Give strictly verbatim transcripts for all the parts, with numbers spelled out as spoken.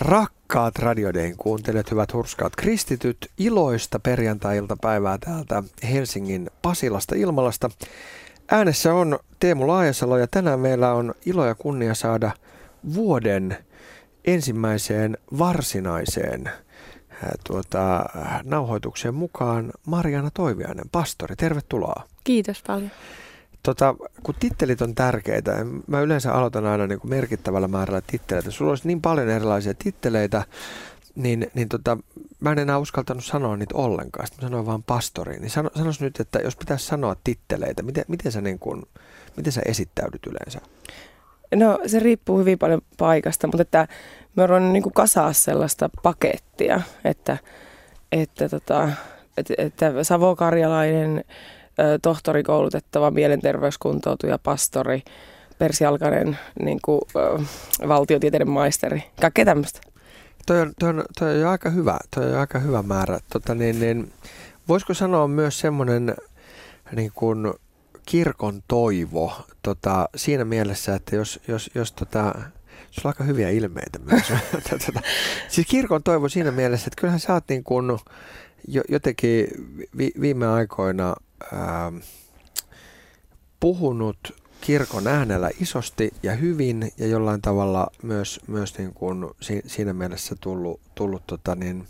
Rakkaat Radiodein kuuntelijat, hyvät hurskaat kristityt, iloista perjantai-iltapäivää täältä Helsingin Pasilasta Ilmalasta. Äänessä on Teemu Laajasalo ja tänään meillä on ilo ja kunnia saada vuoden ensimmäiseen varsinaiseen tuota, nauhoitukseen mukaan Marjaana Toiviainen, pastori. Tervetuloa. Kiitos paljon. Tota, kun tittelit on tärkeitä, mä yleensä aloitan aina niin kuin merkittävällä määrällä titteleitä. Sulla olisi niin paljon erilaisia titteleitä, niin, niin tota, mä en enää uskaltanut sanoa niitä ollenkaan. Sitten mä sanoin vaan pastori. Niin sano, sanois nyt, että jos pitäisi sanoa titteleitä, miten, miten, sä, niin kuin, miten sä esittäydyt yleensä? No se riippuu hyvin paljon paikasta, mutta että me on niin kuin kasaa sellaista pakettia, että, että, tota, että, että savokarjalainen, tohtorikoulutettava, mielenterveyskuntoutuja, pastori, persialkainen niin kuin, valtiotieteiden maisteri, kaikkea tämmöistä. Toi on, toi, on, toi on jo aika hyvä, toi on aika hyvä määrä. Tota, niin, niin, voisiko sanoa myös semmoinen niin kuin kirkon toivo tota, siinä mielessä, että jos, jos, jos tota, sulla on aika hyviä ilmeitä myös. tota, siis kirkon toivo siinä mielessä, että kyllähän sä oot niin kuin jotenkin vi, viime aikoina ää, puhunut kirkon äänellä isosti ja hyvin ja jollain tavalla myös, myös niin kuin si, siinä mielessä tullut, tullut tota niin,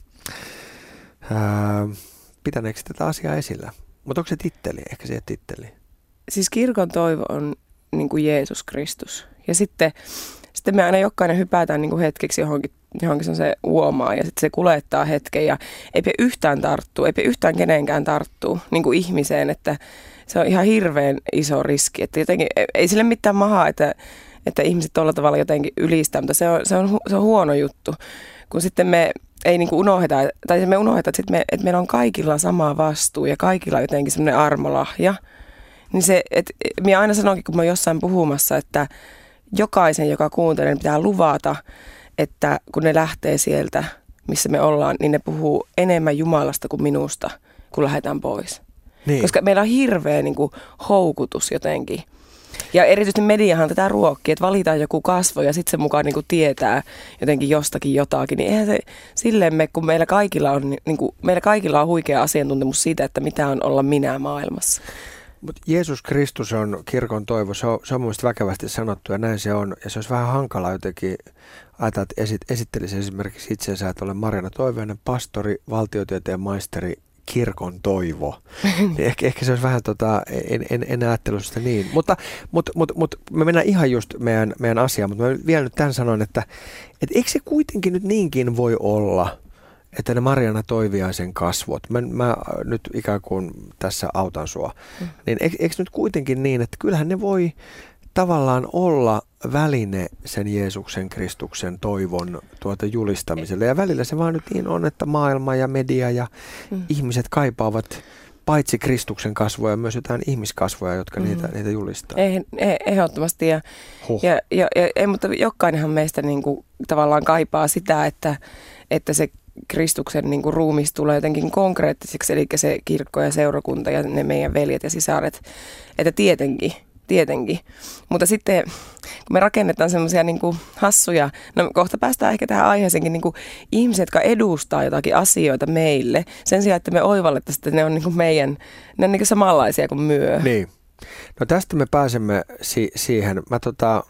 ää, pitäneekö tätä asiaa esillä? Mutta onko se titteli? Ehkä se ei titteli. Siis kirkon toivo on niin kuin Jeesus Kristus. Ja sitten, sitten me aina jokainen hypätään niin kuin hetkeksi johonkin, johonkin se uomaan ja sitten se kulettaa hetken ja eipä yhtään tarttuu, eipä yhtään kenenkään tarttuu niin kuin ihmiseen, että se on ihan hirveän iso riski. Että jotenkin, ei sille mitään mahaa, että, että ihmiset tuolla tavalla jotenkin ylistää, mutta se on, se on, se on huono juttu, kun sitten me ei niin kuin unohdeta, tai me unohdetaan, että, me, että meillä on kaikilla sama vastuu ja kaikilla jotenkin semmoinen armolahja. Niin se, että minä aina sanonkin, kun mä oon jossain puhumassa, että jokaisen, joka kuuntelee, pitää luvata, että kun ne lähtee sieltä, missä me ollaan, niin ne puhuu enemmän Jumalasta kuin minusta, kun lähdetään pois. Niin. Koska meillä on hirveä niin kuin, houkutus jotenkin. Ja erityisesti mediahan tätä ruokkii, että valitaan joku kasvo ja sitten se mukaan niin kuin, tietää jotenkin jostakin jotakin. Niin eihän se silleen me, kun meillä kaikilla on, niin kuin, meillä kaikilla on huikea asiantuntemus siitä, että mitä on olla minä maailmassa. Mutta Jeesus Kristus on kirkon toivo, se on, se on mun mielestä väkevästi sanottu ja näin se on. Ja se olisi vähän hankalaa jotenkin ajatella, että esit, esittelisi esimerkiksi itseensä, että olen Marjaana Toiviainen, pastori, valtiotieteen maisteri, kirkon toivo. ehkä, ehkä se olisi vähän, tota, en, en, en ajattelu sitä niin. Mutta, mutta, mutta, mutta me mennään ihan just meidän, meidän asiaan, mutta mä vielä nyt tämän sanon, että, että eikö se kuitenkin nyt niinkin voi olla, että ne Marjaana Toiviaisen kasvot, mä, mä nyt ikään kuin tässä autan sua, mm. niin eikö, eikö nyt kuitenkin niin, että kyllähän ne voi tavallaan olla väline sen Jeesuksen Kristuksen toivon tuota julistamiselle. Ja välillä se vaan nyt niin on, että maailma ja media ja mm. ihmiset kaipaavat paitsi Kristuksen kasvoja, myös jotain ihmiskasvoja, jotka mm. niitä, niitä julistaa. Eh, eh, ehdottomasti. Ja, huh. ja, ja, ja, mutta jokainenhan meistä niin kuin, tavallaan kaipaa sitä, että, että se Kristuksen niin kuin ruumis tulee jotenkin konkreettiseksi, eli se kirkko ja seurakunta ja ne meidän veljet ja sisaret, että tietenkin, tietenkin. Mutta sitten kun me rakennetaan semmoisia niin kuin hassuja, no kohta päästään ehkä tähän aiheeseenkin, niin kuin ihmiset, jotka edustaa jotakin asioita meille, sen sijaan, että me oivallettaisiin, että ne on niin kuin meidän, ne on niin kuin samanlaisia kuin myö. Niin. No tästä me pääsemme si- siihen. Mä tota...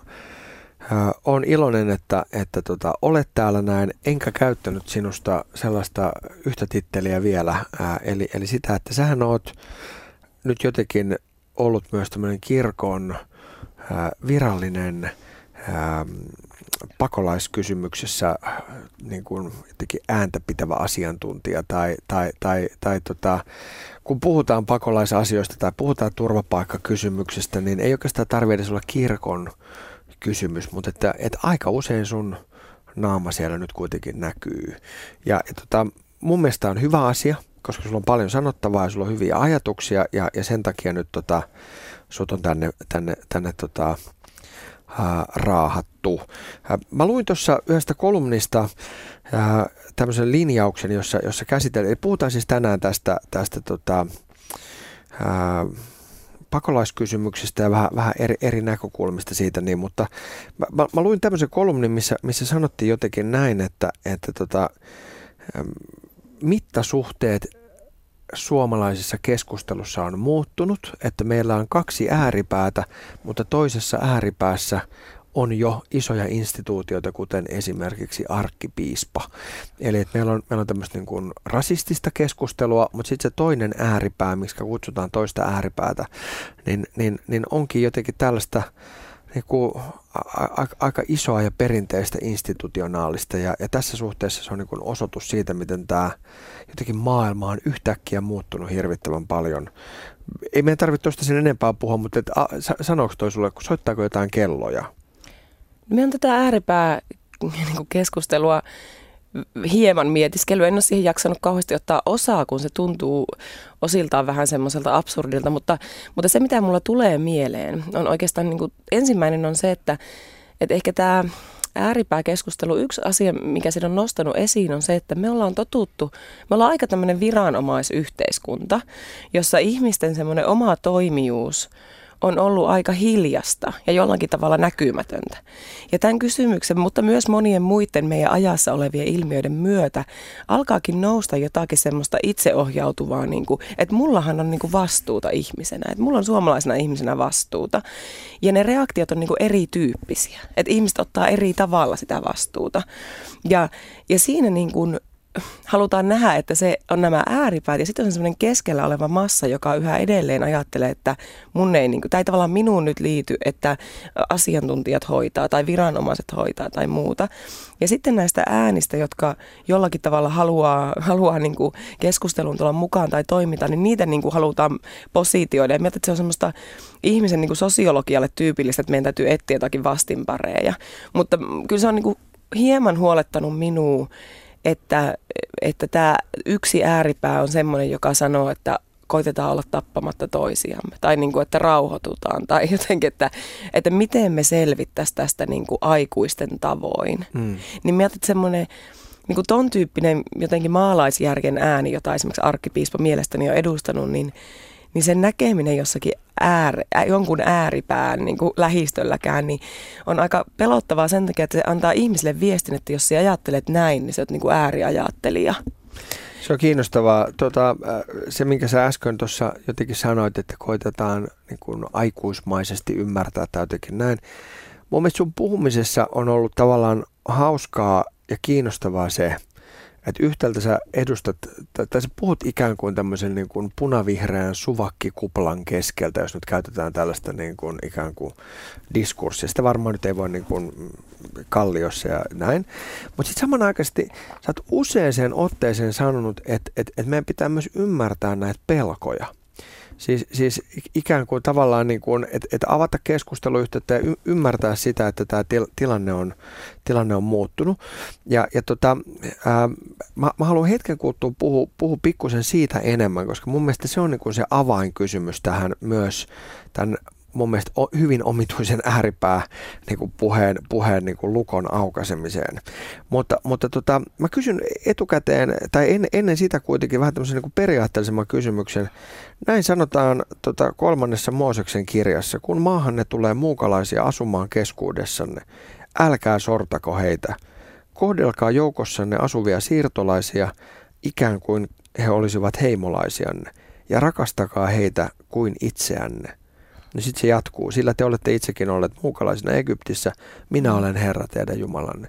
Äh, olen iloinen, että, että tota, olet täällä näin, enkä käyttänyt sinusta sellaista yhtä titteliä vielä, äh, eli, eli sitä, että sähän oot nyt jotenkin ollut myös tämmöinen kirkon äh, virallinen äh, pakolaiskysymyksessä äh, niin kuin jotenkin ääntä pitävä asiantuntija, tai, tai, tai, tai tota, kun puhutaan pakolaisasioista tai puhutaan turvapaikkakysymyksestä, niin ei oikeastaan tarvitse edes olla kirkon kysymys, mutta että, että aika usein sun naama siellä nyt kuitenkin näkyy. Ja, ja tota, mun mielestä on hyvä asia, koska sulla on paljon sanottavaa ja sulla on hyviä ajatuksia ja, ja sen takia nyt tota, sut on tänne, tänne, tänne tota, ää, raahattu. Ää, mä luin tuossa yhdestä kolumnista ää, tämmöisen linjauksen, jossa, jossa käsitellään, puhutaan siis tänään tästä, tästä tota, ää, pakolaiskysymyksistä ja vähän, vähän eri, eri näkökulmista siitä, niin, mutta mä, mä, mä luin tämmöisen kolumnin, missä, missä sanottiin jotenkin näin, että, että tota, mittasuhteet suomalaisessa keskustelussa on muuttunut, että meillä on kaksi ääripäätä, mutta toisessa ääripäässä on jo isoja instituutioita, kuten esimerkiksi arkkipiispa. Eli että meillä on, meillä on tämmöistä niin kuin rasistista keskustelua, mutta sitten se toinen ääripää, miksi kutsutaan toista ääripäätä, niin, niin, niin onkin jotenkin tällaista niin kuin a, a, aika isoa ja perinteistä institutionaalista. Ja, ja tässä suhteessa se on niin kuin osoitus siitä, miten tämä jotenkin maailma on yhtäkkiä muuttunut hirvittävän paljon. Ei meidän tarvitse tuosta sen enempää puhua, mutta et, a, sanooko toi sulle, soittaako jotain kelloja? Me on tätä ääripää niin keskustelua hieman mietiskellyt. En ole siihen jaksanut kauheasti ottaa osaa, kun se tuntuu osiltaan vähän semmoiselta absurdilta, mutta, mutta se mitä mulla tulee mieleen on oikeastaan niin kuin, ensimmäinen on se, että, että ehkä tämä ääripääkeskustelu, yksi asia, mikä sen on nostanut esiin, on se, että me ollaan totuttu, me ollaan aika tämmöinen viranomaisyhteiskunta, jossa ihmisten semmoinen oma toimijuus on ollut aika hiljasta ja jollakin tavalla näkymätöntä. Ja tämän kysymyksen, mutta myös monien muiden meidän ajassa olevien ilmiöiden myötä alkaakin nousta jotakin semmoista itseohjautuvaa, niin kuin, että mullahan on niin kuin vastuuta ihmisenä, että mulla on suomalaisena ihmisenä vastuuta. Ja ne reaktiot on niin kuin erityyppisiä, että ihmiset ottaa eri tavalla sitä vastuuta. Ja, ja siinä niin kuin halutaan nähdä, että se on nämä ääripäät ja sitten on semmoinen keskellä oleva massa, joka yhä edelleen ajattelee, että mun ei, niin kuin, tämä ei tavallaan minuun nyt liity, että asiantuntijat hoitaa tai viranomaiset hoitaa tai muuta. Ja sitten näistä äänistä, jotka jollakin tavalla haluaa, haluaa niin kuin keskusteluun tulla mukaan tai toimita, niin niitä niin kuin halutaan positioida. Ja mietin, että se on semmoista ihmisen niin kuin sosiologialle tyypillistä, että meidän täytyy etsiä jotakin vastinpareja. Mutta kyllä se on niin kuin hieman huolettanut minua, että, että tämä yksi ääripää on semmoinen, joka sanoo, että koitetaan olla tappamatta toisiamme tai niin kuin, että rauhoitutaan tai jotenkin, että, että miten me selvittäisiin tästä niin kuin aikuisten tavoin. Mm. Niin mietin, että semmoinen niin kuin ton tyyppinen jotenkin maalaisjärjen ääni, jota esimerkiksi arkkipiispa mielestäni on edustanut, niin, niin sen näkeminen jossakin äär, jonkun ääripään niin kuin lähistölläkään, niin on aika pelottavaa sen takia, että se antaa ihmisille viestin, että jos sä ajattelet näin, niin sä oot niin kuin ääriajattelija. Se on kiinnostavaa. Tota, se, minkä sä äsken tuossa jotenkin sanoit, että koitetaan niin kuin aikuismaisesti ymmärtää tai jotenkin näin. Mun mielestä sun puhumisessa on ollut tavallaan hauskaa ja kiinnostavaa se, että yhtäältä sä edustat, tai sä puhut ikään kuin tämmöisen niin kuin punavihreän suvakkikuplan keskeltä, jos nyt käytetään tällaista niin kuin ikään kuin diskurssia. Sitä varmaan nyt ei voi niin kuin Kalliossa ja näin. Mutta sitten samanaikaisesti sä oot usein otteeseen sanonut, että, että, että meidän pitää myös ymmärtää näitä pelkoja. Siis, siis ikään kuin tavallaan, niin kuin, että, että avata keskusteluyhteyttä ja y- ymmärtää sitä, että tämä til, tilanne, on, tilanne on muuttunut. Ja, ja tota, ää, mä, mä haluan hetken kuluttua puhua, puhua pikkusen siitä enemmän, koska mun mielestä se on niin kuin se avainkysymys tähän myös tämän mun mielestä hyvin omituisen ääripää niin kuin puheen, puheen niin kuin lukon aukaisemiseen. Mutta, mutta tota, mä kysyn etukäteen, tai en, ennen sitä kuitenkin vähän tämmöisen niin kuin periaatteellisemman kysymyksen. Näin sanotaan tota, kolmannessa Mooseksen kirjassa, kun maahanne tulee muukalaisia asumaan keskuudessanne, älkää sortako heitä. Kohdelkaa joukossanne asuvia siirtolaisia ikään kuin he olisivat heimolaisianne, ja rakastakaa heitä kuin itseänne. No sitten se jatkuu, sillä te olette itsekin olleet muukalaisina Egyptissä, minä olen Herra teidän Jumalanne.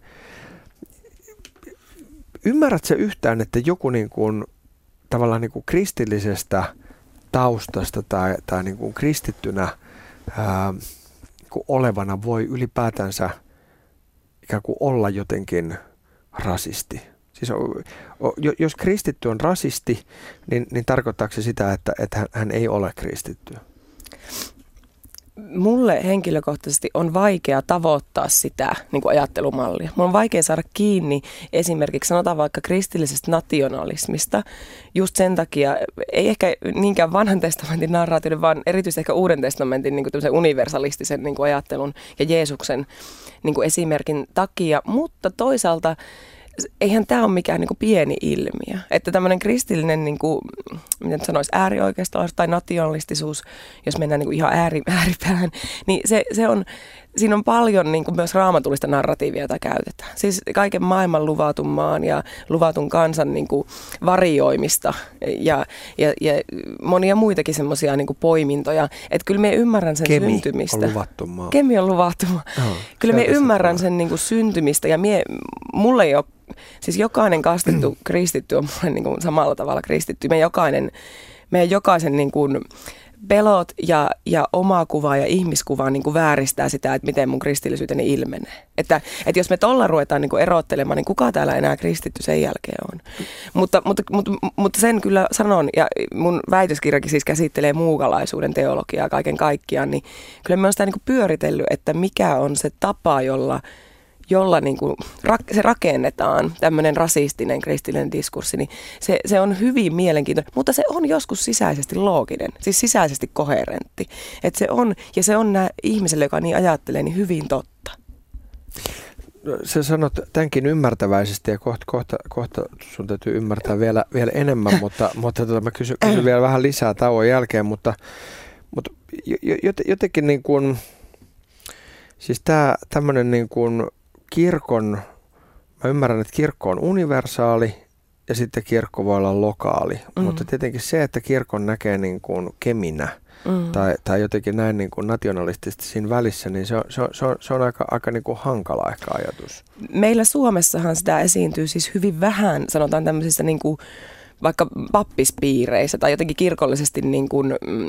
Ymmärrätkö yhtään, että joku niin kuin, tavallaan niin kuin kristillisestä taustasta tai, tai niin kuin kristittynä ää, niin kuin olevana voi ylipäätänsä ikään kuin olla jotenkin rasisti? Siis o, o, jos kristitty on rasisti, niin, niin tarkoittaako se sitä, että, että hän ei ole kristitty? Mulle henkilökohtaisesti on vaikea tavoittaa sitä niin kuin ajattelumallia. Mun on vaikea saada kiinni esimerkiksi sanotaan vaikka kristillisestä nationalismista. Just sen takia, ei ehkä niinkään vanhan testamentin narraatioiden, vaan erityisesti ehkä uuden testamentin niin kuin tämmöisen universalistisen niin kuin ajattelun ja Jeesuksen niin kuin esimerkin takia. Mutta toisaalta eihän tämä ole mikään niin kuin pieni ilmiö. Että tämmöinen kristillinen, niin kuin, miten sanoisi, äärioikeistolaisuus tai nationalistisuus, jos mennään niin kuin ihan ääri, ääripäähän, niin se, se on, siinä on paljon niin kuin myös raamatullista narratiivia, jota käytetään. Siis kaiken maailman luvatun maan ja luvatun kansan niin kuin varioimista ja, ja, ja monia muitakin semmoisia niin kuin poimintoja. Että kyllä me ymmärrän sen Kemi syntymistä. on luvattu maa. Kemi on luvattu maa. Oh, kyllä me ymmärrän sen niin kuin syntymistä ja mie, mulle ei ole, siis jokainen kastettu kristitty on mulle niin kuin samalla tavalla kristitty. Me jokainen, meidän jokaisen niin kuin pelot ja, ja oma kuva ja ihmiskuva niin kuin vääristää sitä, että miten mun kristillisyyteni ilmenee. Että, että jos me tolla ruvetaan niin kuin erottelemaan, niin kuka täällä enää kristitty sen jälkeen on. Mutta, mutta, mutta, mutta sen kyllä sanon, ja mun väitöskirjakin siis käsittelee muukalaisuuden teologiaa kaiken kaikkiaan, niin kyllä mä oon sitä niin kuin pyöritellyt, että mikä on se tapa, jolla jolla niin kuin se rakennetaan, tämmöinen rasistinen kristillinen diskurssi, niin se, se on hyvin mielenkiintoinen, mutta se on joskus sisäisesti looginen, siis sisäisesti koherentti. Että se on, ja se on nää ihmiselle, joka niin ajattelee, niin hyvin totta. No, sä sanot tämänkin ymmärtäväisesti ja kohta, kohta, kohta sun täytyy ymmärtää vielä, vielä enemmän, mutta, mutta tota, mä kysyn, kysyn vielä vähän lisää tauon jälkeen, mutta, mutta jotenkin niin kuin, siis tää tämmöinen niin kuin kirkon, mä ymmärrän, että kirkko on universaali ja sitten kirkko voi olla lokaali, mm. mutta tietenkin se, että kirkon näkee niin kuin keminä mm. tai, tai jotenkin näin niin kuin nationalistisesti siinä välissä, niin se on, se on, se on, se on aika, aika niin kuin hankala ehkä ajatus. Meillä Suomessahan sitä esiintyy siis hyvin vähän, sanotaan tämmöisissä niin kuin vaikka pappispiireissä tai jotenkin kirkollisesti niin kuin, mm,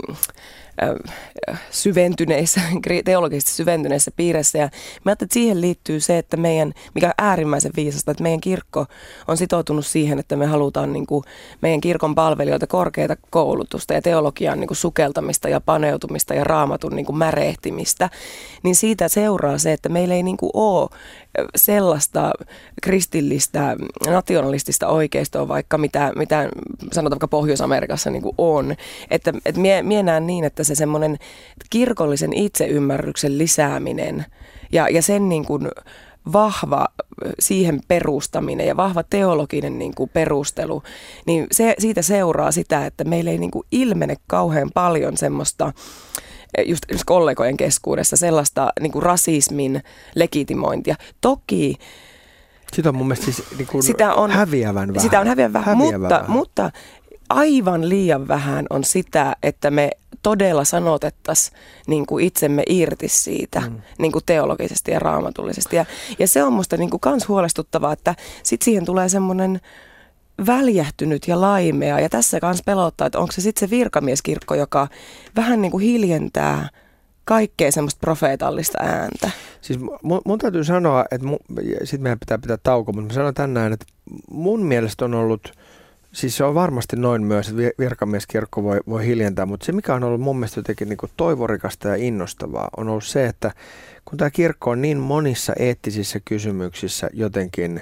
äh, syventyneissä, teologisesti syventyneissä piireissä. Ja mä ajattelin, että siihen liittyy se, että meidän, mikä on äärimmäisen viisasta, että meidän kirkko on sitoutunut siihen, että me halutaan niin kuin meidän kirkon palvelijoilta korkeata koulutusta ja teologian niin kuin sukeltamista ja paneutumista ja raamatun niin kuin märehtimistä. Niin siitä seuraa se, että meillä ei niin kuin ole sellaista kristillistä, nationalistista oikeistoa, vaikka mitä, mitä sanotaan vaikka Pohjois-Amerikassa niin kuin on. Että, että mie, mie näen niin, että se semmoinen kirkollisen itseymmärryksen lisääminen ja, ja sen niin kuin vahva siihen perustaminen ja vahva teologinen niin kuin perustelu, niin se, siitä seuraa sitä, että meillä ei niin kuin ilmene kauhean paljon semmoista just kollegojen keskuudessa sellaista niin kuin rasismin legitimointia. Toki sitä on mun mielestä siis niin kuin sitä on, häviävän vähän. Sitä on häviävän vähän, häviävän mutta, vähän. mutta aivan liian vähän on sitä, että me todella sanotettaisiin niin kuin itsemme irti siitä mm. niin kuin teologisesti ja raamatullisesti. Ja, ja se on musta niin kuin kans huolestuttavaa, että sitten siihen tulee semmoinen väljähtynyt ja laimea. Ja tässä kanssa pelottaa, että onko se sitten se virkamieskirkko, joka vähän niin kuin hiljentää kaikkea semmoista profeetallista ääntä. Siis mun, mun täytyy sanoa, että sitten meidän pitää pitää tauko, mutta mä sanon tänään, että mun mielestä on ollut, siis se on varmasti noin myös, että virkamieskirkko voi, voi hiljentää, mutta se mikä on ollut mun mielestä jotenkin niin kuin toivorikasta ja innostavaa, on ollut se, että kun tämä kirkko on niin monissa eettisissä kysymyksissä jotenkin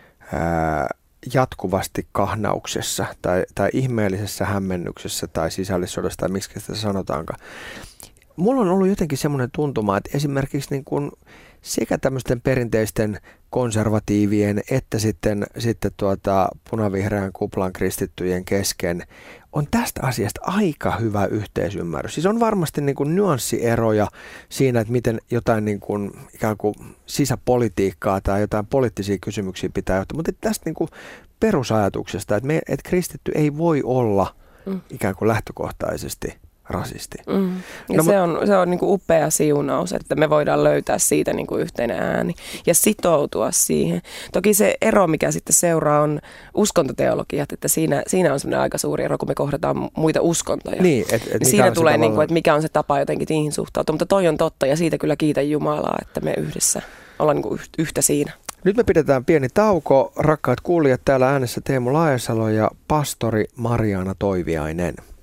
ää, jatkuvasti kahnauksessa tai, tai ihmeellisessä hämmennyksessä tai sisällissodassa tai miksi sitä sanotaankaan. Mulla on ollut jotenkin semmoinen tuntuma, että esimerkiksi niin kuin sekä tämmöisten perinteisten konservatiivien että sitten, sitten tuota punavihreän kuplan kristittyjen kesken on tästä asiasta aika hyvä yhteisymmärrys. Siis on varmasti niin kuin nyanssieroja siinä, että miten jotain niin kuin ikään kuin sisäpolitiikkaa tai jotain poliittisia kysymyksiä pitää johtaa, mutta tästä niin kuin perusajatuksesta, että, me, että kristitty ei voi olla mm. ikään kuin lähtökohtaisesti rasisti. Mm. Ja no, se on, se on niin kuin upea siunaus, että me voidaan löytää siitä niin kuin yhteinen ääni ja sitoutua siihen. Toki se ero, mikä sitten seuraa, on uskontoteologiat, että siinä, siinä on semmoinen aika suuri ero, kun me kohdataan muita uskontoja. Niin, et, et siinä tulee, tavalla... niin kuin, että mikä on se tapa jotenkin niihin suhtautua. Mutta toi on totta ja siitä kyllä kiitän Jumalaa, että me yhdessä ollaan niin kuin yhtä siinä. Nyt me pidetään pieni tauko. Rakkaat kuulijat, täällä äänessä Teemu Laajasalo ja pastori Marjaana Toiviainen.